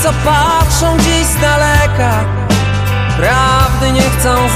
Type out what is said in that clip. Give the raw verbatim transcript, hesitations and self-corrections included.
co patrzą dziś z daleka, prawdy nie chcą